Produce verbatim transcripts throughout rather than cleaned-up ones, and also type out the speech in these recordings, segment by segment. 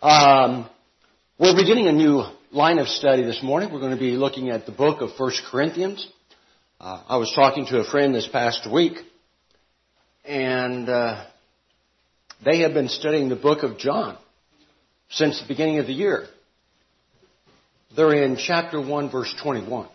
Um, we're beginning a new line of study this morning. We're going to be looking at the book of First Corinthians. Uh, I was talking to a friend this past week, and uh, they have been studying the book of John since the beginning of the year. They're in chapter one, verse twenty-one.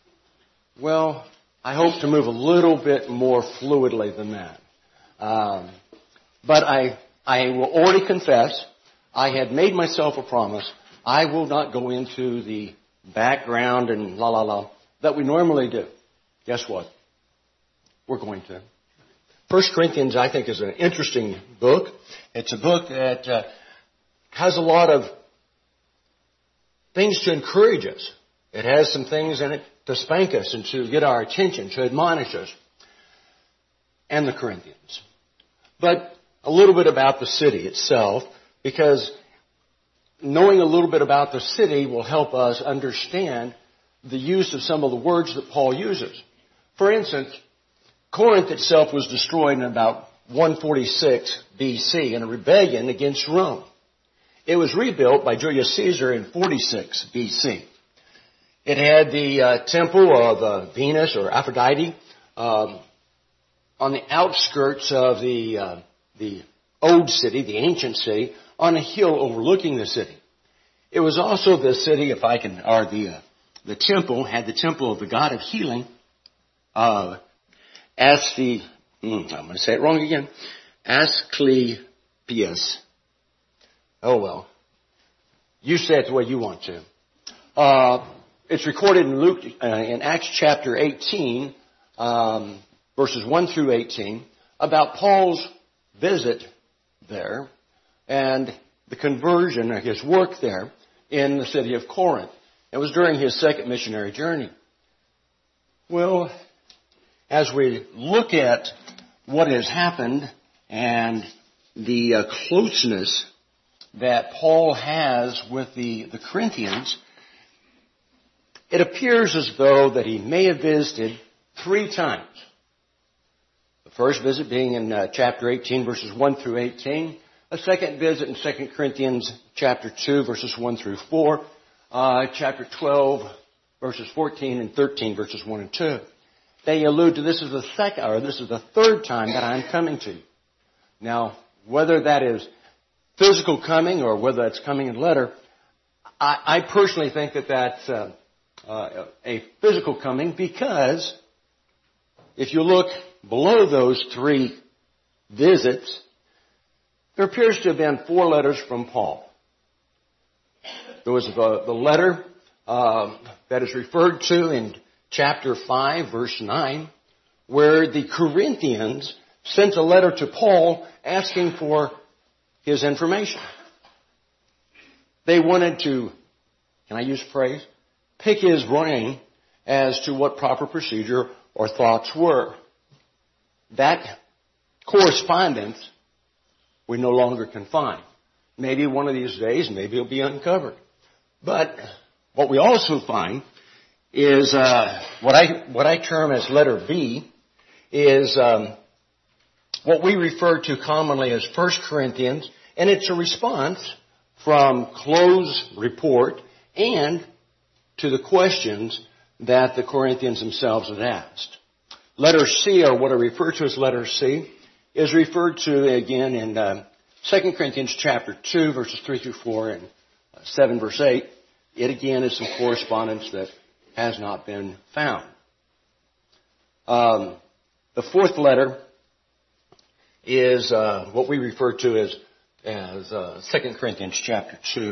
Well, I hope to move a little bit more fluidly than that. Um, but I, I will already confess, I had made myself a promise. I will not go into the background and la la la that we normally do. Guess what? We're going to. First Corinthians, I think, is an interesting book. It's a book that uh, has a lot of things to encourage us. It has some things in it to spank us and to get our attention, to admonish us. And the Corinthians. But a little bit about the city itself, because knowing a little bit about the city will help us understand the use of some of the words that Paul uses. For instance, Corinth itself was destroyed in about one forty-six B C in a rebellion against Rome. It was rebuilt by Julius Caesar in forty-six B C. It had the uh, temple of uh, Venus or Aphrodite um, on the outskirts of the uh, the old city, the ancient city, on a hill overlooking the city. It was also the city, if I can, or the uh, the temple had the temple of the god of healing, uh, Asclepius. Mm, I'm going to say it wrong again. Asclepius. Oh, well. You say it the way you want to. Uh, it's recorded in Luke, uh, in Acts chapter eighteen, um, verses one through eighteen, about Paul's visit there and the conversion of his work there in the city of Corinth. It was during his second missionary journey. Well, as we look at what has happened and the uh, closeness that Paul has with the, the Corinthians, it appears as though that he may have visited three times. The first visit being in uh, chapter eighteen, verses one through eighteen. A second visit in Second Corinthians chapter two, verses one through four. Uh, chapter twelve, verses fourteen and thirteen, verses one and two. They allude to this is the second, or this is the third time that I'm coming to you. Now, whether that is physical coming or whether that's coming in letter, I, I personally think that that's uh, uh, a physical coming, because if you look below those three visits, there appears to have been four letters from Paul. There was the, the letter uh, that is referred to in chapter five, verse nine, where the Corinthians sent a letter to Paul asking for his information. They wanted to, can I use a phrase, pick his brain as to what proper procedure or thoughts were. That correspondence we no longer can find. Maybe one of these days, maybe it'll be uncovered. But what we also find is uh, what I what I term as letter B is um, what we refer to commonly as First Corinthians, and it's a response from close report and to the questions that the Corinthians themselves had asked. Letter C, or what I refer to as letter C, is referred to again in uh, Second Corinthians chapter two, verses three through four, and uh, seven, verse eight. It again is some correspondence that has not been found. Um, the fourth letter is uh, what we refer to as as uh, Second Corinthians chapter two.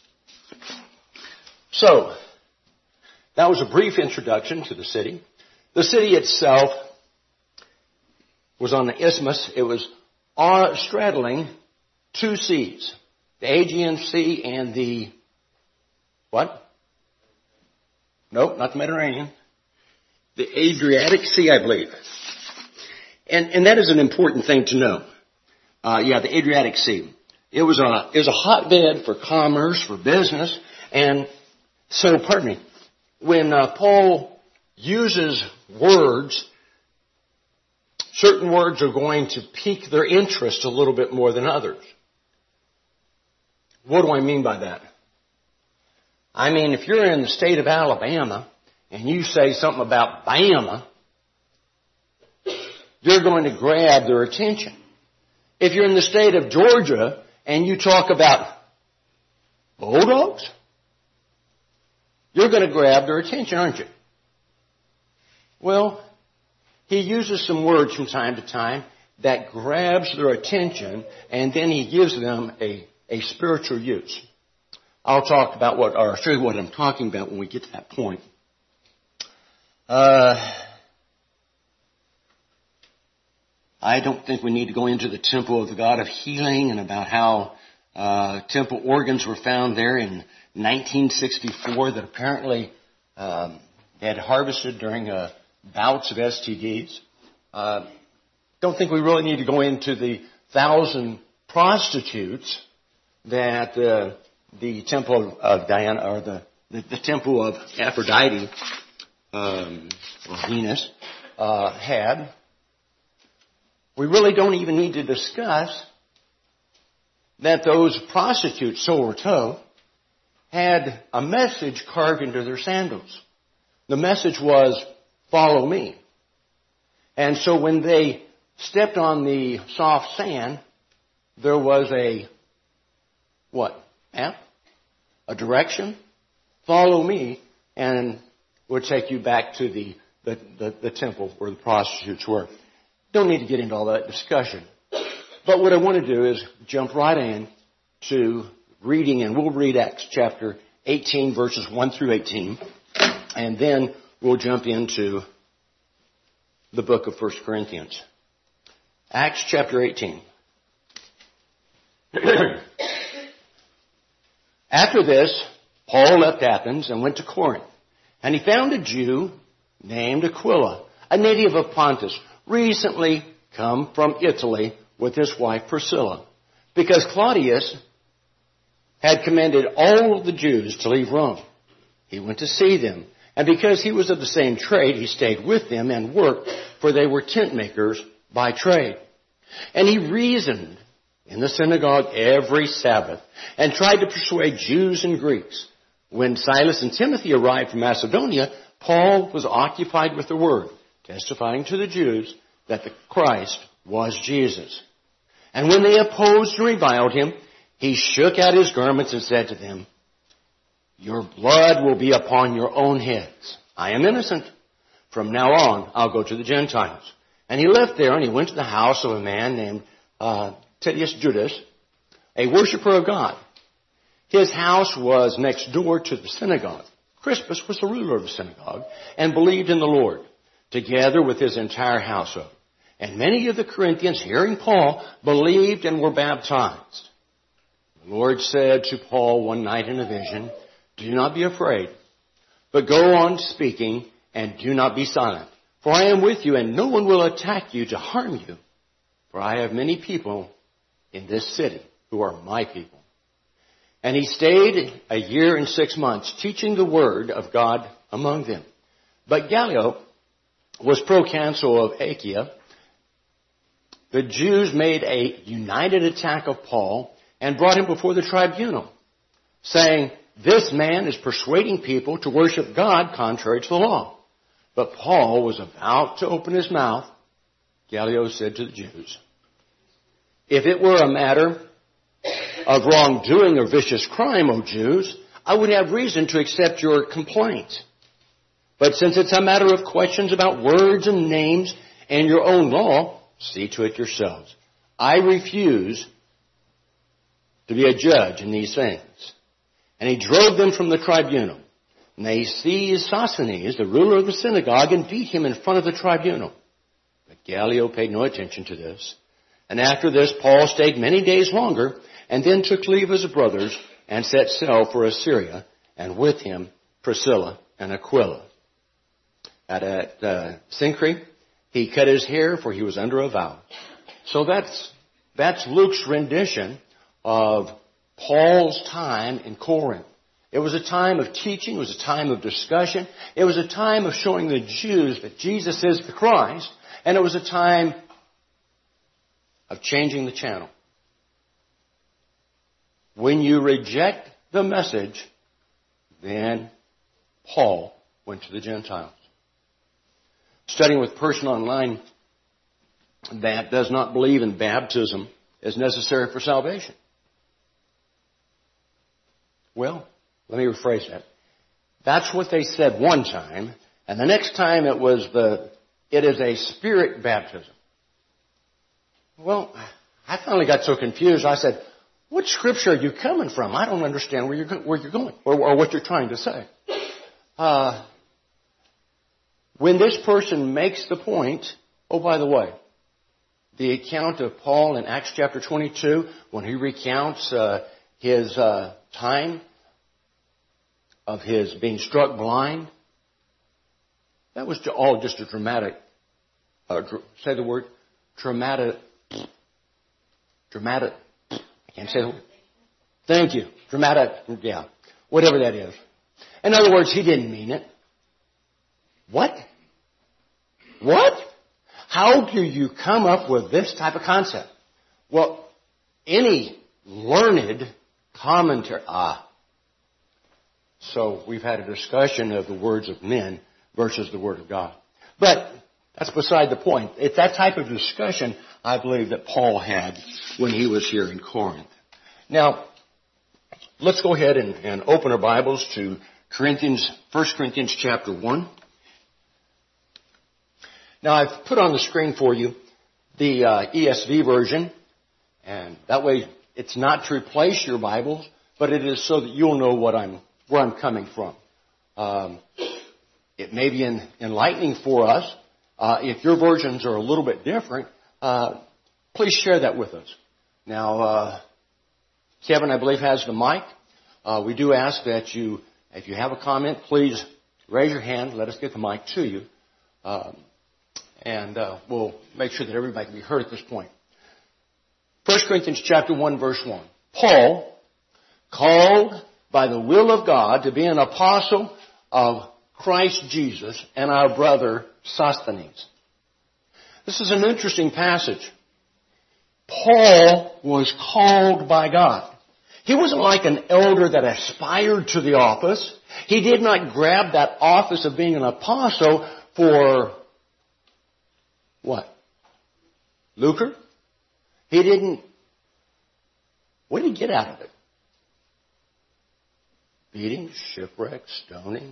So, that was a brief introduction to the city. The city itself was on the isthmus. It was uh, straddling two seas, the Aegean Sea and the, what? Nope, not the Mediterranean. The Adriatic Sea, I believe. And, and that is an important thing to know. Uh, yeah, the Adriatic Sea. It was a, it was a hotbed for commerce, for business. And so, pardon me, when uh, Paul uses words, certain words are going to pique their interest a little bit more than others. What do I mean by that? I mean, if you're in the state of Alabama and you say something about Bama, you're going to grab their attention. If you're in the state of Georgia and you talk about Bulldogs, you're going to grab their attention, aren't you? Well, he uses some words from time to time that grabs their attention, and then he gives them a, a spiritual use. I'll talk about what, or show you what I'm talking about when we get to that point. Uh, I don't think we need to go into the temple of the God of healing and about how uh, temple organs were found there in nineteen sixty-four that apparently um, had harvested during uh, bouts of S T Ds. Uh, don't think we really need to go into the thousand prostitutes that uh, the temple of Diana, or the, the, the temple of Aphrodite, um, or Venus, uh, had. We really don't even need to discuss that those prostitutes, so we're told, had a message carved into their sandals. The message was, follow me. And so when they stepped on the soft sand, there was a, what, map? A direction? Follow me, and we'll take you back to the, the, the, the temple where the prostitutes were. Don't need to get into all that discussion. But what I want to do is jump right in to reading, and we'll read Acts chapter eighteen, verses one through eighteen, and then we'll jump into the book of First Corinthians. Acts chapter eighteen. After this, Paul left Athens and went to Corinth, and he found a Jew named Aquila, a native of Pontus, recently come from Italy with his wife Priscilla, because Claudius had commanded all of the Jews to leave Rome. He went to see them, and because he was of the same trade, he stayed with them and worked, for they were tent makers by trade. And he reasoned in the synagogue every Sabbath and tried to persuade Jews and Greeks. When Silas and Timothy arrived from Macedonia, Paul was occupied with the word, testifying to the Jews that the Christ was Jesus. And when they opposed and reviled him, he shook out his garments and said to them, your blood will be upon your own heads. I am innocent. From now on, I'll go to the Gentiles. And he left there and he went to the house of a man named uh, Titius Judas, a worshiper of God. His house was next door to the synagogue. Crispus was the ruler of the synagogue and believed in the Lord, together with his entire household. And many of the Corinthians, hearing Paul, believed and were baptized. The Lord said to Paul one night in a vision, do not be afraid, but go on speaking and do not be silent. For I am with you, and no one will attack you to harm you. For I have many people in this city who are my people. And he stayed a year and six months, teaching the word of God among them. But Gallio was proconsul of Achaia. The Jews made a united attack of Paul and brought him before the tribunal, saying, this man is persuading people to worship God contrary to the law. But Paul was about to open his mouth. Gallio said to the Jews, if it were a matter of wrongdoing or vicious crime, O Jews, I would have reason to accept your complaint. But since it's a matter of questions about words and names and your own law, see to it yourselves. I refuse to be a judge in these things. And he drove them from the tribunal. And they seized Sosthenes, the ruler of the synagogue, and beat him in front of the tribunal. But Gallio paid no attention to this. And after this, Paul stayed many days longer, and then took leave of his brothers, and set sail for Assyria, and with him Priscilla and Aquila. At uh, Cenchreae, he cut his hair, for he was under a vow. So that's, that's Luke's rendition of Paul's time in Corinth. It was a time of teaching. It was a time of discussion. It was a time of showing the Jews that Jesus is the Christ. And it was a time of changing the channel. when you reject the message, then Paul went to the Gentiles. Studying with a person online that does not believe in baptism is necessary for salvation. Well, let me rephrase that. That's what they said one time, and the next time it was the, it is a spirit baptism. Well, I finally got so confused, I said, what scripture are you coming from? I don't understand where you're, where you're going, or, or what you're trying to say. Uh, when this person makes the point, oh, by the way, the account of Paul in Acts chapter twenty-two, when he recounts uh, his uh, time of his being struck blind, that was all just a dramatic, uh, dr- say the word, dramatic, dramatic, I can't say the word. Thank you. Dramatic, yeah, whatever that is. In other words, he didn't mean it. What? What? How do you come up with this type of concept? Well, any learned commentary, ah. So we've had a discussion of the words of men versus the Word of God. But that's beside the point. It's that type of discussion, I believe, that Paul had when he was here in Corinth. Now, let's go ahead and, and open our Bibles to Corinthians, First Corinthians chapter one. Now, I've put on the screen for you the uh, E S V version, and that way it's not to replace your Bibles, but it is so that you'll know what I'm where I'm coming from. Um, it may be en- enlightening for us. Uh, if your versions are a little bit different, uh, please share that with us. Now, uh, Kevin, I believe, has the mic. Uh, we do ask that you, if you have a comment, please raise your hand. Let us get the mic to you. Um, and uh, we'll make sure that everybody can be heard at this point. First Corinthians chapter one, verse one. Paul, called by the will of God to be an apostle of Christ Jesus, and our brother Sosthenes. This is an interesting passage. Paul was called by God. He wasn't like an elder that aspired to the office. He did not grab that office of being an apostle for what? Lucre? He didn't. What did he get out of it? Beating, shipwreck, stoning.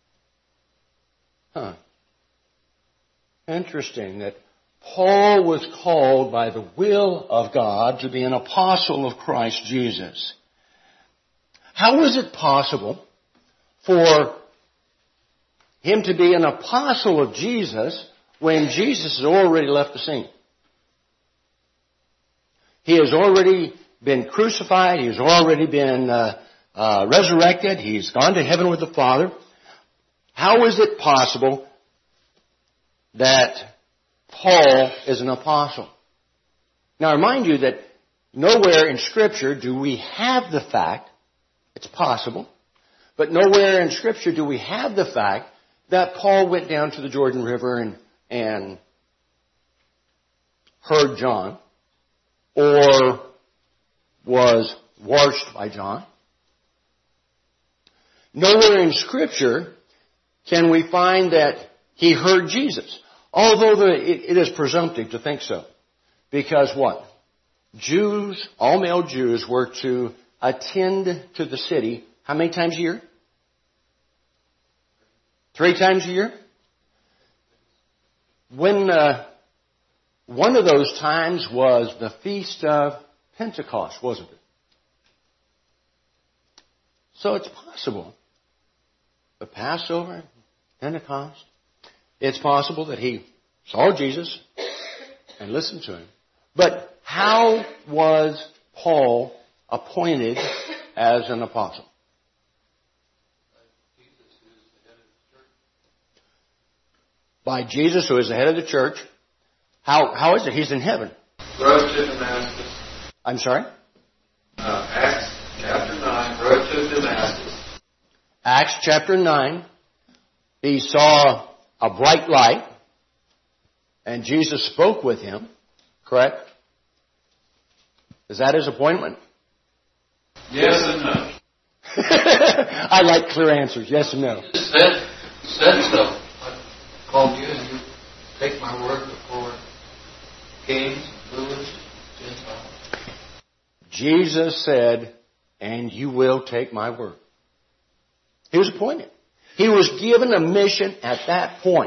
Huh. Interesting that Paul was called by the will of God to be an apostle of Christ Jesus. How was it possible for him to be an apostle of Jesus when Jesus has already left the scene? He has already been crucified. He has already been uh, uh, resurrected. He's gone to heaven with the Father. How is it possible that Paul is an apostle? Now, I remind you that nowhere in Scripture do we have the fact, it's possible, but nowhere in Scripture do we have the fact that Paul went down to the Jordan River and, and heard John, or was washed by John. Nowhere in Scripture can we find that he heard Jesus. Although the, it, it is presumptive to think so. Because what? Jews, all male Jews, were to attend to the city how many times a year? Three times a year? When uh, one of those times was the Feast of Pentecost, wasn't it? So it's possible. The Passover, Pentecost, it's possible that he saw Jesus and listened to him. But how was Paul appointed as an apostle? By Jesus, who is the head of the church. How how is it? He's in heaven. Road to Damascus. I'm sorry? Uh, Acts chapter nine, road to Damascus. Acts chapter nine. He saw a bright light, and Jesus spoke with him. Correct? Is that his appointment? Yes and no. I like clear answers. Yes and no. Jesus said, said so. I called you and you take my word before kings, rulers, Gentiles. Jesus said, and you will take my word. He was appointed. He was given a mission at that point.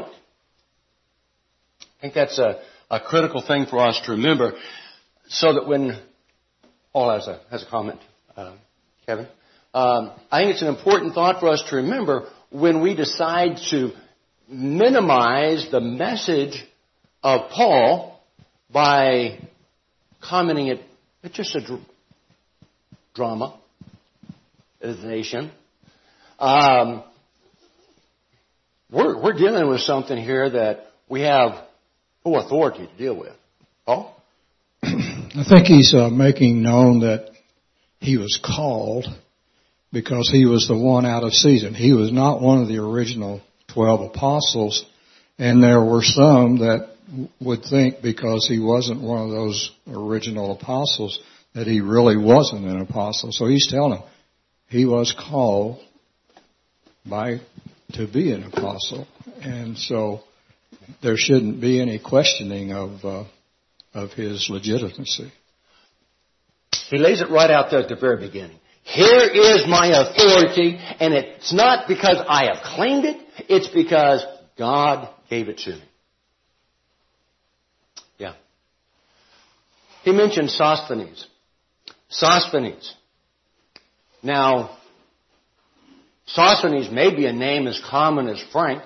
I think that's a, a critical thing for us to remember, so that when Paul has a, has a comment, uh, Kevin. Um, I think it's an important thought for us to remember when we decide to minimize the message of Paul by commenting it, it's just a dr- drama, nation. Um, we're, we're dealing with something here that we have full authority to deal with. Paul? I think he's uh, making known that he was called because he was the one out of season. He was not one of the original twelve apostles, and there were some that would think because he wasn't one of those original apostles that he really wasn't an apostle. So he's telling them he was called by to be an apostle, and so there shouldn't be any questioning of uh, of his legitimacy. He lays it right out there at the very beginning. Here is my authority, and it's not because I have claimed it, it's because God gave it to me. Yeah. He mentioned Sosthenes. Sosthenes. Now, Sosthenes may be a name as common as Frank,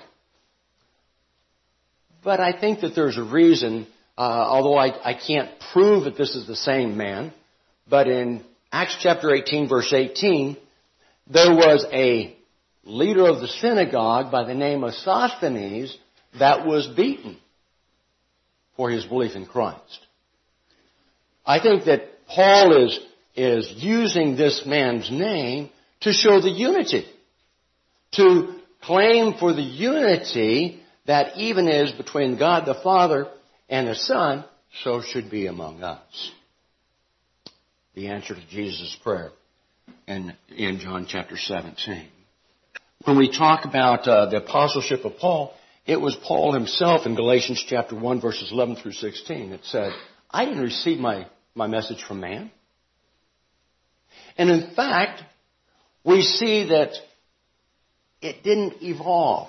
but I think that there's a reason, uh, although I, I can't prove that this is the same man, but in Acts chapter eighteen, verse eighteen, there was a leader of the synagogue by the name of Sosthenes that was beaten for his belief in Christ. I think that Paul is, is using this man's name to show the unity, to claim for the unity that even is between God the Father and the Son, so should be among us. The answer to Jesus' prayer in, in John chapter seventeen. When we talk about uh, the apostleship of Paul, it was Paul himself in Galatians chapter one, verses eleven through sixteen. It said, I didn't receive my, my message from man. And in fact, we see that it didn't evolve.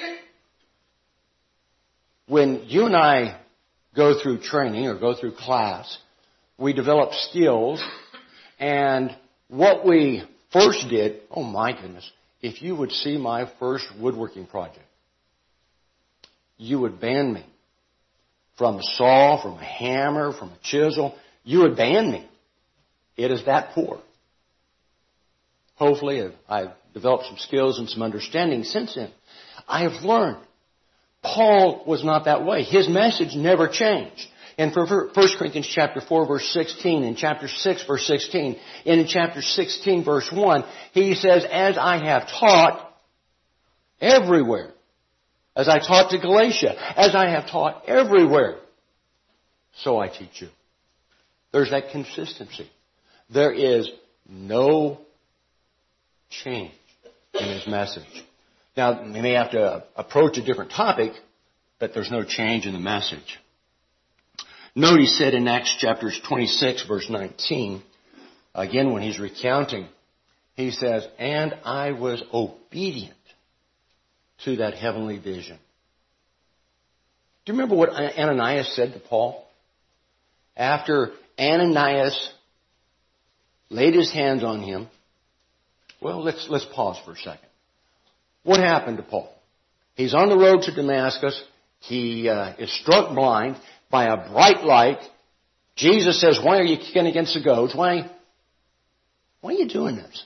When you and I go through training or go through class, we develop skills, and what we first did, oh my goodness, if you would see my first woodworking project, you would ban me. From a saw, from a hammer, from a chisel, you would ban me. It is that poor. Hopefully I've developed some skills and some understanding since then. I have learned. Paul was not that way. His message never changed. And for First Corinthians chapter four, verse sixteen, in chapter six, verse sixteen, and in chapter sixteen, verse one, he says, as I have taught everywhere, as I taught to Galatia, as I have taught everywhere, so I teach you. There's that consistency. There is no change in his message. Now, we may have to approach a different topic, but there's no change in the message. Note he said in Acts chapter twenty-six, verse nineteen, again when he's recounting, he says, and I was obedient to that heavenly vision. Do you remember what Ananias said to Paul? After Ananias laid his hands on him, well, let's, let's pause for a second. What happened to Paul? He's on the road to Damascus. He uh, is struck blind by a bright light. Jesus says, why are you kicking against the goads? Why, why are you doing this?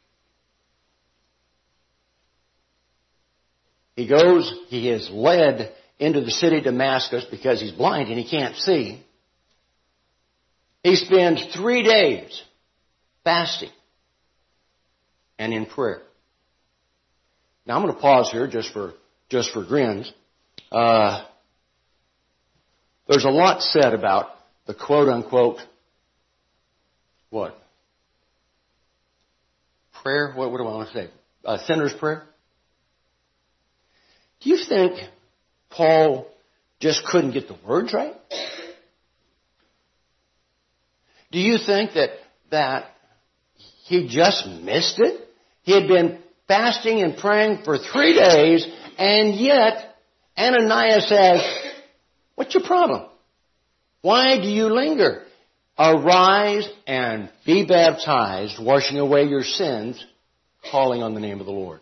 He goes, he is led into the city of Damascus because he's blind and he can't see. He spends three days fasting and in prayer. Now I'm going to pause here just for just for grins. Uh, there's a lot said about the quote unquote what? prayer. What, what do I want to say? A sinner's prayer. Do you think Paul just couldn't get the words right? Do you think that that he just missed it? He had been fasting and praying for three days, and yet Ananias says, "What's your problem? Why do you linger? Arise and be baptized, washing away your sins, calling on the name of the Lord."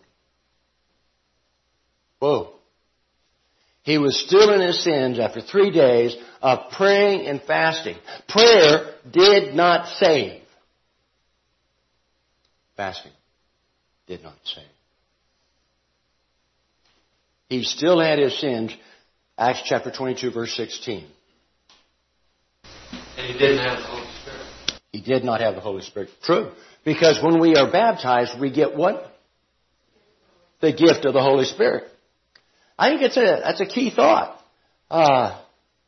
Whoa. He was still in his sins after three days of praying and fasting. Prayer did not save. Fasting did not save. He still had his sins. Acts chapter twenty-two, verse sixteen. And he didn't have the Holy Spirit. He did not have the Holy Spirit. True. Because when we are baptized, we get what? The gift of the Holy Spirit. I think it's a, that's a key thought. Uh,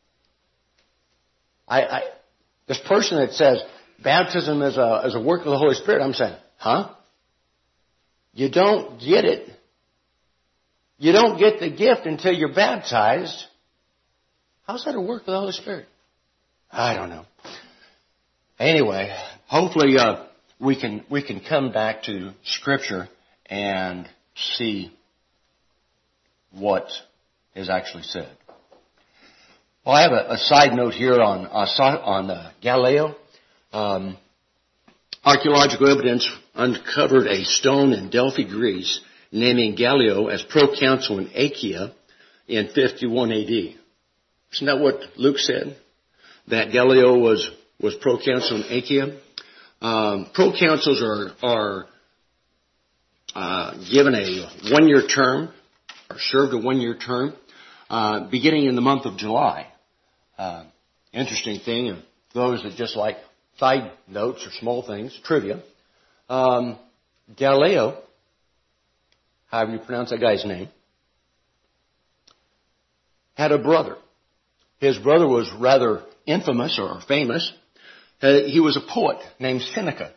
I, I, this person that says baptism is a, is a work of the Holy Spirit, I'm saying, huh? You don't get it. You don't get the gift until you're baptized. How's that a work of the Holy Spirit? I don't know. Anyway, hopefully uh, we can we can come back to Scripture and see what is actually said. Well, I have a, a side note here on uh, on uh, Galileo. Um, archaeological evidence uncovered a stone in Delphi, Greece, naming Galileo as proconsul in Achaia in fifty-one A D. Isn't that what Luke said? That Galileo was was proconsul in Achaia. Um, proconsuls are are uh, given a one-year term, or served a one-year term, uh, beginning in the month of July. Uh, interesting thing, and those that just like side notes or small things, trivia. Um, Galileo, however you pronounce that guy's name, had a brother. His brother was rather infamous or famous. Uh, he was a poet named Seneca.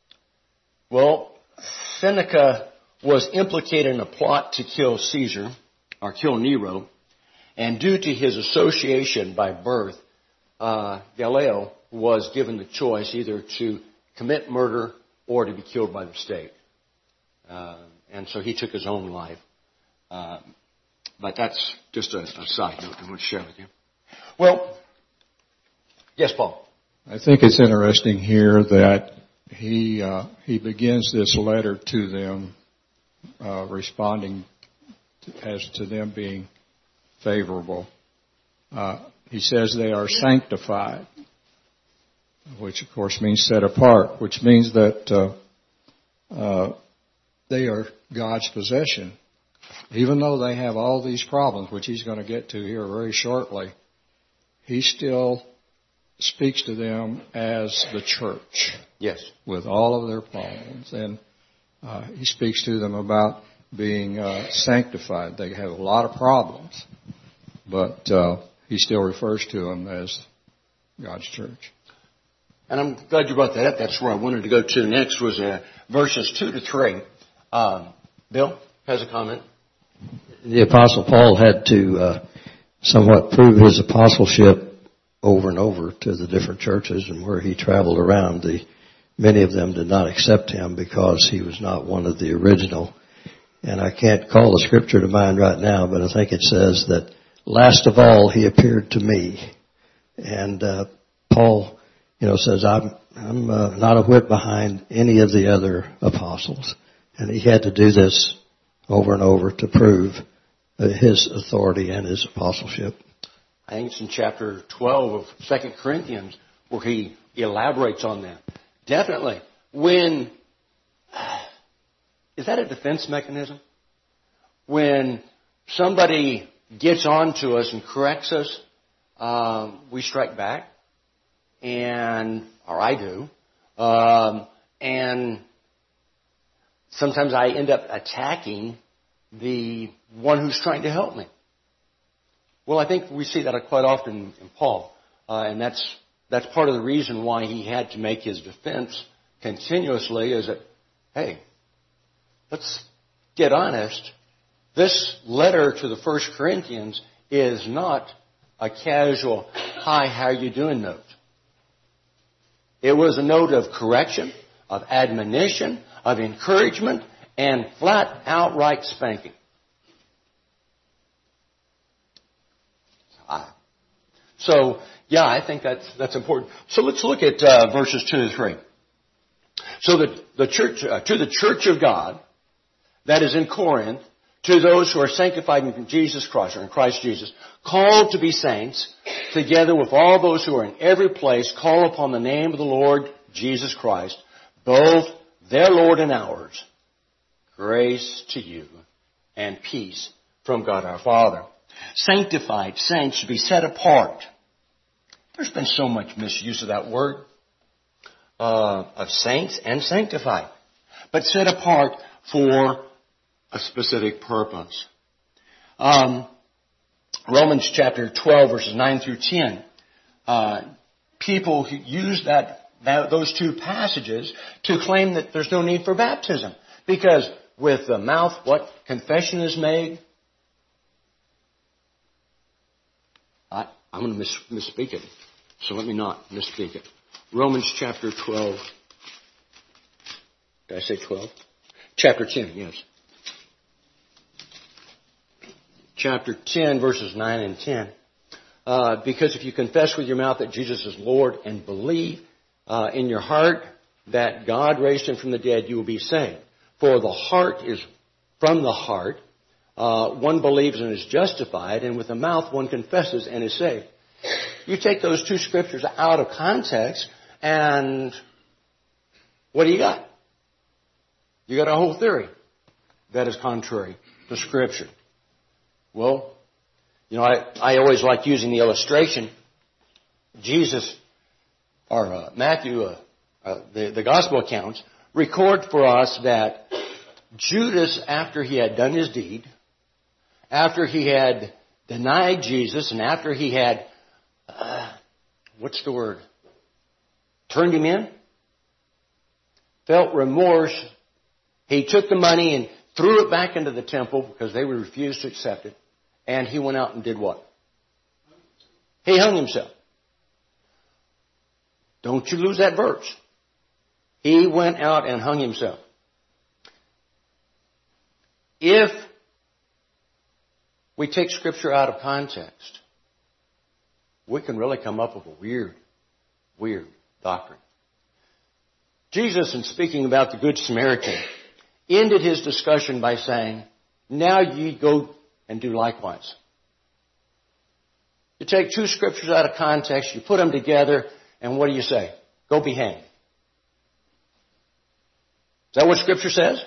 Well, Seneca was implicated in a plot to kill Caesar, or kill Nero, and due to his association by birth, uh, Galileo was given the choice either to commit murder or to be killed by the state. Uh, and so he took his own life. Uh, but that's just a, a side note I want to share with you. Well, yes, Paul. I think it's interesting here that he uh, he begins this letter to them, uh, responding to, as to them being favorable. Uh, he says they are sanctified, which of course means set apart, which means that uh, uh, they are God's possession. Even though they have all these problems, which he's going to get to here very shortly, he still speaks to them as the church. Yes. With all of their problems. And uh, he speaks to them about being uh, sanctified. They have a lot of problems, but uh, he still refers to them as God's church. And I'm glad you brought that up. That's where I wanted to go to next, was uh, verses two to three. Um, Bill has a comment. The Apostle Paul had to uh, somewhat prove his apostleship over and over to the different churches, and where he traveled around, the many of them did not accept him because he was not one of the original. And I can't call the scripture to mind right now, but I think it says that last of all he appeared to me. And uh, Paul, you know, says I'm I'm uh, not a whit behind any of the other apostles, and he had to do this over and over to prove uh, his authority and his apostleship. I think it's in chapter twelve of Second Corinthians where he elaborates on that. Definitely. When, is that a defense mechanism? When somebody gets on to us and corrects us, um, we strike back, and, or I do, um, and sometimes I end up attacking the one who's trying to help me. Well, I think we see that quite often in Paul, uh, and that's that's part of the reason why he had to make his defense continuously. Is that, hey, let's get honest. This letter to the First Corinthians is not a casual, hi, how are you doing note. It was a note of correction, of admonition, of encouragement, and flat outright spanking. So, yeah, I think that's that's important. So let's look at uh, verses two to three. So the, the church, uh, to the church of God that is in Corinth, to those who are sanctified in Jesus Christ, or in Christ Jesus, called to be saints, together with all those who are in every place, call upon the name of the Lord Jesus Christ, both their Lord and ours. Grace to you and peace from God our Father. Sanctified, saints, to be set apart. There's been so much misuse of that word, uh, of saints and sanctified, but set apart for a specific purpose. Um, Romans chapter twelve, verses nine through ten. Uh, people who use that, that those two passages to claim that there's no need for baptism, because with the mouth, what confession is made. I, I'm going to mis- misspeak it, so let me not misspeak it. Romans chapter twelve. Did I say twelve? Chapter ten, yes. Chapter ten, verses nine and ten. Uh, because if you confess with your mouth that Jesus is Lord and believe uh, in your heart that God raised Him from the dead, you will be saved. For the heart is from the heart. Uh, one believes and is justified, and with the mouth one confesses and is saved. You take those two scriptures out of context, and what do you got? You got a whole theory that is contrary to Scripture. Well, you know, I, I always like using the illustration. Jesus, or uh, Matthew, uh, uh, the, the Gospel accounts, record for us that Judas, after he had done his deed, after he had denied Jesus, and after he had, uh, what's the word, turned him in, felt remorse, he took the money and threw it back into the temple because they refused to accept it. And he went out and did what? He hung himself. Don't you lose that verse. He went out and hung himself. If we take Scripture out of context, we can really come up with a weird, weird doctrine. Jesus, in speaking about the Good Samaritan, ended his discussion by saying, now ye go and do likewise. You take two scriptures out of context, you put them together, and what do you say? Go be hanged. Is that what Scripture says?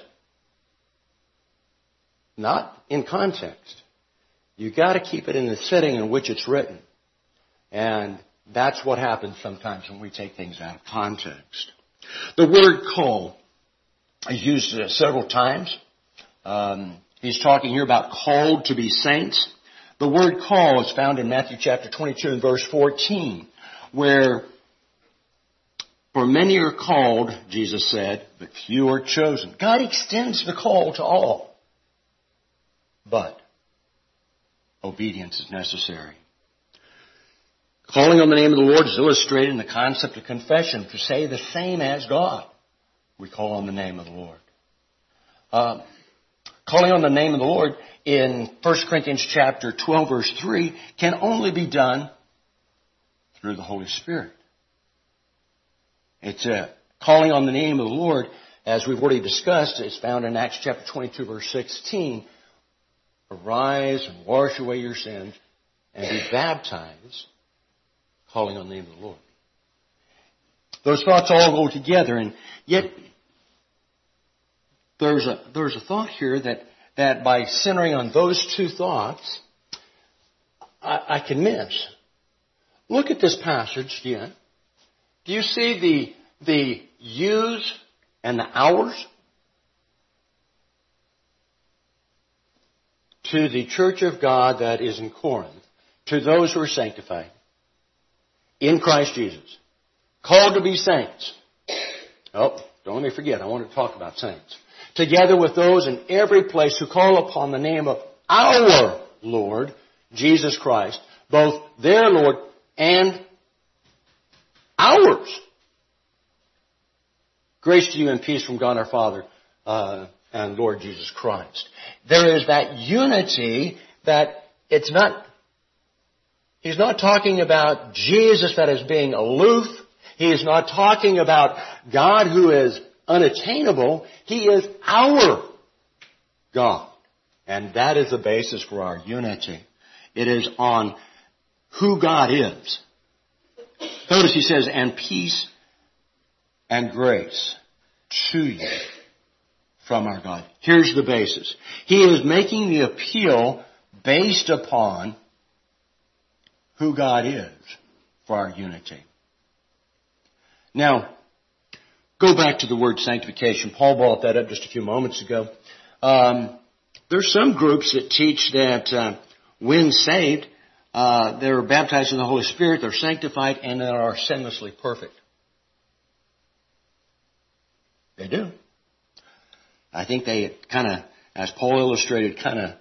Not in context. You've got to keep it in the setting in which it's written. And that's what happens sometimes when we take things out of context. The word call is used uh, several times. Um, he's talking here about called to be saints. The word call is found in Matthew chapter twenty-two and verse fourteen, where for many are called, Jesus said, but few are chosen. God extends the call to all. But obedience is necessary. Calling on the name of the Lord is illustrated in the concept of confession, to say the same as God. We call on the name of the Lord. Uh, calling on the name of the Lord in First Corinthians chapter twelve, verse three, can only be done through the Holy Spirit. It's uh, calling on the name of the Lord, as we've already discussed, is found in Acts chapter twenty-two, verse sixteen. Arise and wash away your sins and be baptized, calling on the name of the Lord. Those thoughts all go together, and yet there's a there's a thought here that, that by centering on those two thoughts, I, I can miss. Look at this passage again. Do you see the the yous and the hours? To the church of God that is in Corinth, to those who are sanctified in Christ Jesus, called to be saints. Oh, don't let me forget, I want to talk about saints. together with those in every place who call upon the name of our Lord, Jesus Christ, both their Lord and ours. Grace to you and peace from God our Father uh, and Lord Jesus Christ. There is that unity that it's not, he's not talking about Jesus that is being aloof. He is not talking about God who is unattainable. He is our God. And that is the basis for our unity. It is on who God is. Notice he says, and peace and grace to you from our God. Here's the basis. He is making the appeal based upon who God is for our unity. Now, go back to the word sanctification. Paul brought that up just a few moments ago. Um, there's some groups that teach that uh, when saved, uh, they're baptized in the Holy Spirit, they're sanctified, and they are sinlessly perfect. They do. I think they kind of, as Paul illustrated, kind of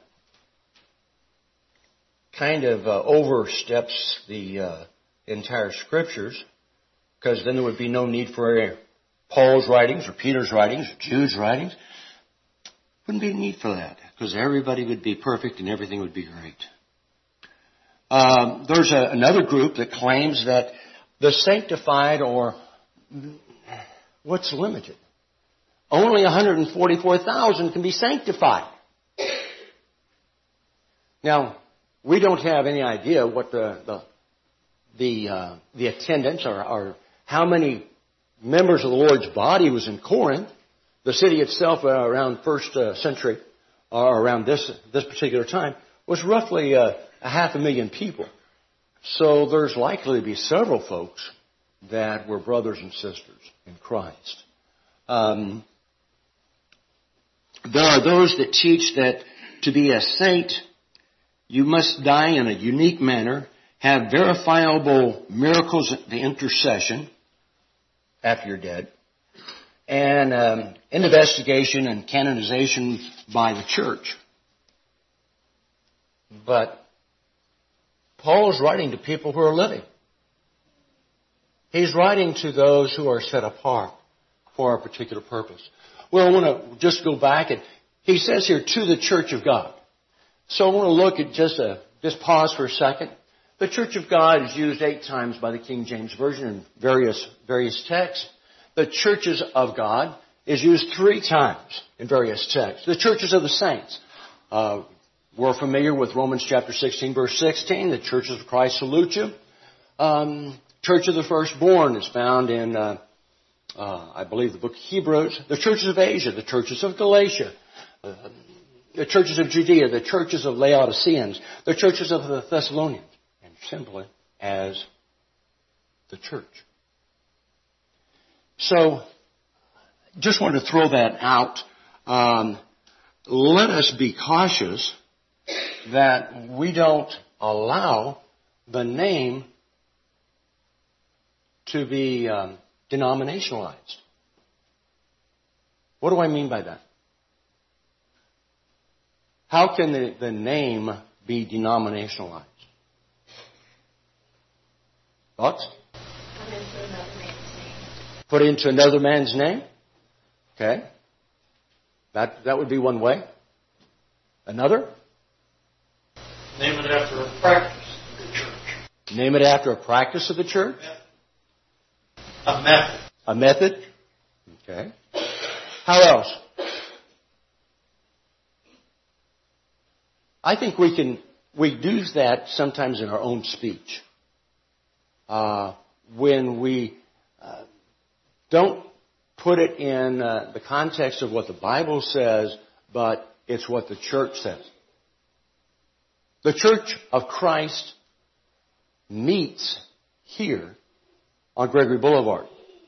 kind of uh, oversteps the uh, entire Scriptures, because then there would be no need for Paul's writings or Peter's writings or Jude's writings. Wouldn't be a need for that, because everybody would be perfect and everything would be great. Um, there's a, another group that claims that the sanctified, or what's limited? Only one hundred forty-four thousand can be sanctified. Now, we don't have any idea what the the the, uh, the attendance or, or how many members of the Lord's body was in Corinth. The city itself, uh, around first uh, century, or around this this particular time, was roughly uh, a half a million people. So there's likely to be several folks that were brothers and sisters in Christ. Um, there are those that teach that to be a saint, you must die in a unique manner, have verifiable miracles at the intercession after you're dead, and um, an investigation and canonization by the church. But Paul is writing to people who are living. He's writing to those who are set apart for a particular purpose. Well, I want to just go back, and he says here, to the church of God. So I want to look at just a, just pause for a second. The church of God is used eight times by the King James Version in various, various texts. The churches of God is used three times in various texts. The churches of the saints. Uh, we're familiar with Romans chapter sixteen, verse sixteen. The churches of Christ salute you. Um, Church of the Firstborn is found in, uh, uh, I believe, the book of Hebrews. The churches of Asia, the churches of Galatia, uh, the churches of Judea, the churches of Laodiceans, the churches of the Thessalonians, and simply as the church. So, just wanted to throw that out. Um, let us be cautious that we don't allow the name to be um, denominationalized. What do I mean by that? How can the, the name be denominationalized? Thoughts? Put into another man's name. Put into another man's name? Okay. That that would be one way. Another? Name it after a practice of the church. Name it after a practice of the church? A method. A method? Okay. How else? I think we can, we do that sometimes in our own speech. Uh, when we uh, don't put it in uh, the context of what the Bible says, but it's what the church says. The Church of Christ meets here on Gregory Boulevard.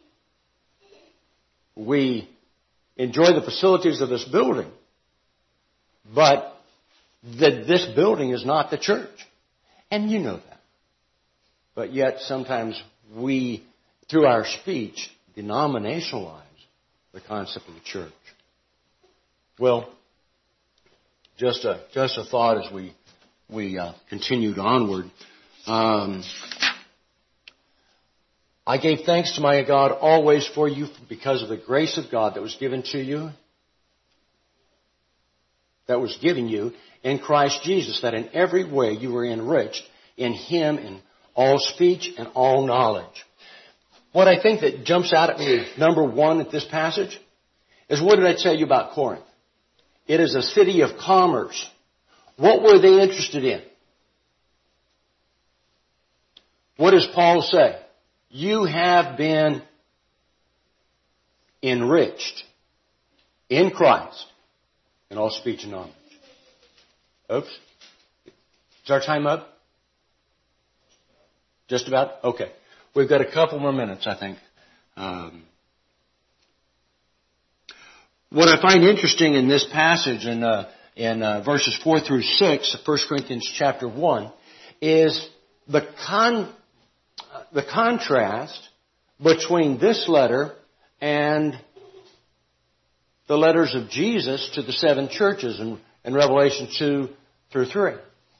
We enjoy the facilities of this building, but the, this building is not the church. And you know that. But yet sometimes we, through our speech, denominationalize the concept of the church. Well, just a just a thought as we we uh, continued onward. Um, I gave thanks to my God always for you because of the grace of God that was given to you, that was given you in Christ Jesus, that in every way you were enriched in Him in all speech and all knowledge. What I think that jumps out at me, number one, at this passage, is what did I tell you about Corinth? It is a city of commerce. What were they interested in? What does Paul say? You have been enriched in Christ in all speech and knowledge. Oops. Is our time up? Just about? Okay. We've got a couple more minutes, I think. Um, what I find interesting in this passage in, uh, in uh, verses four through six of First Corinthians chapter one is the con... the contrast between this letter and the letters of Jesus to the seven churches in, in Revelation two through three.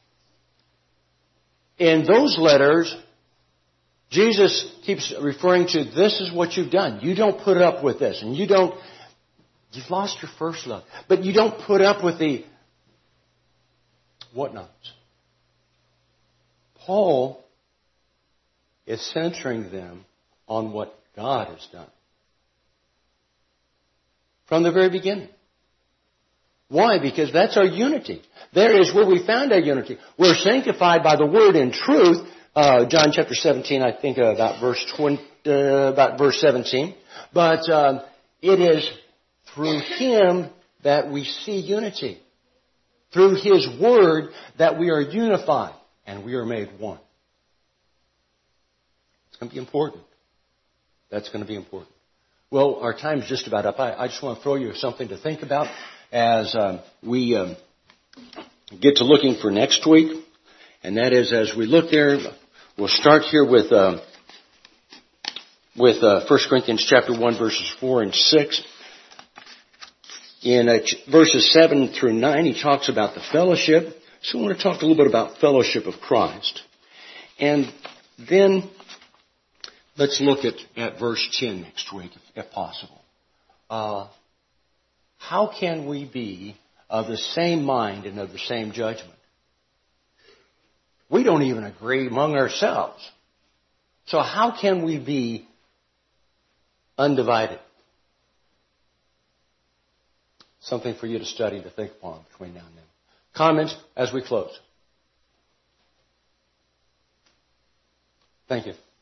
In those letters, Jesus keeps referring to, this is what you've done. You don't put up with this. And you don't, you've lost your first love. But you don't put up with the whatnots. Paul is centering them on what God has done. From the very beginning. Why? Because that's our unity. There is where we found our unity. We're sanctified by the Word in truth. Uh, John chapter seventeen, I think uh, about verse twenty, uh, about verse seventeen. But um, it is through Him that we see unity. Through His Word that we are unified and we are made one. It's going to be important. That's going to be important. Well, our time's just about up. I, I just want to throw you something to think about as um, we um, get to looking for next week. And that is, as we look there, we'll start here with uh, with uh, First Corinthians chapter one, verses four and six. In uh, verses seven through nine, he talks about the fellowship. So I want to talk a little bit about fellowship of Christ. And then let's look at, at verse ten next week, if, if possible. Uh, how can we be of the same mind and of the same judgment? We don't even agree among ourselves. So how can we be undivided? Something for you to study, to think upon between now and then. Comments as we close? Thank you.